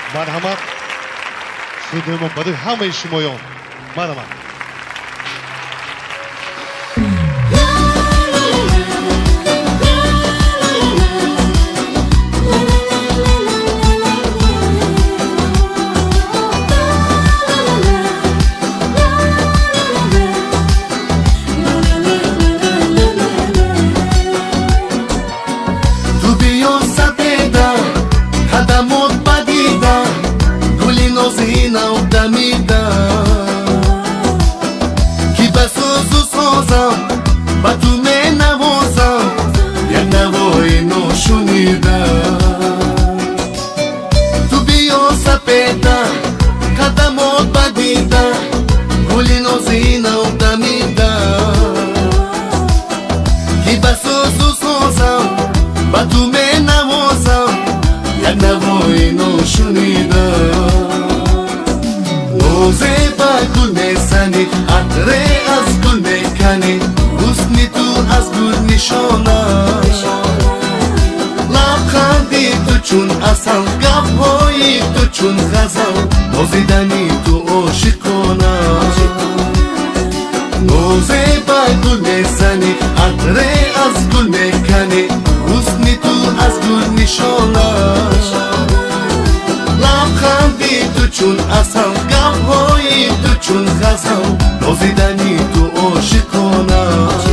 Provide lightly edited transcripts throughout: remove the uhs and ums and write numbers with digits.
مرحمت سودمون برای همه شمایان مرحمت با تو می نوازم یک نوای نو شنیدم تو بیا سپیدم قدمات بدیدم گلی نازینم دمیدم که بساز و سازم با تو می نوازم یک نوای نو شنیدم نوزه با گل میزنی عطر از گل میکنی حسنی تو از گل نشانه لبخندی تو چون اصل گپ‌های تو چون غزل نازیدنی تو عاشقانه نوزه با گل میزنی عطر از گل میکنی حسنی تو از گل نشانه لبخندی تو چون اصل گپ‌های تو چون غزل نازیدنی تو عاشقانه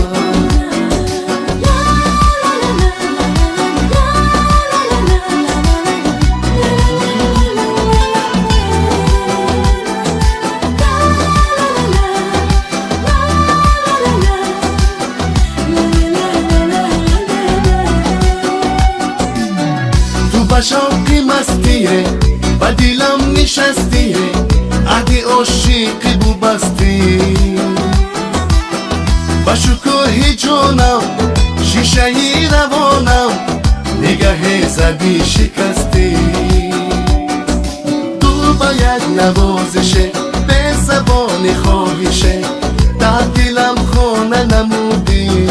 تو با شوقی مستیه با دلم نشستیه عهد عاشقی بو بستی با شکوه جانم شیشه روانم نگه زدی شکستی تو با یک نوازشه به زبان خواهشه در دلم خانه نمودی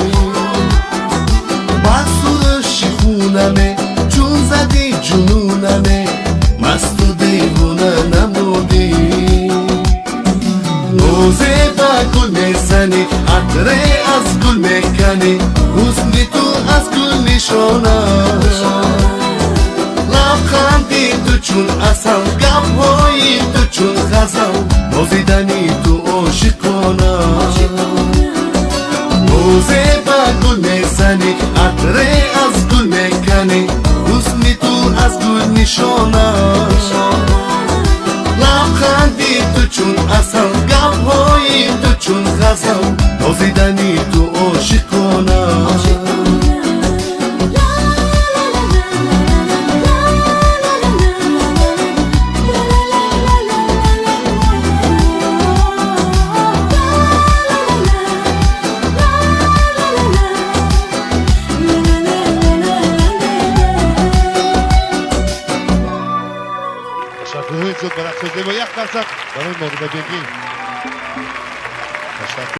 با سرش خونمه چون زدی جنونمه مست و دیوانه نمودی نوزه با گل میزنی عطر از گل میکنی حسنی تو از گل نشانه لبخندی تو چون اصل گپ‌های تو چون غزل نازیدنی تو عاشقانه نوزه با گل میزنی عطر از گل میکنی حسنی تو از گل نشانه لبخندی تو چون اصل گپ‌های تو چون غزل نازیدنی تو عاشقانه تشکر زود برای یک درصد برای موقع بگیم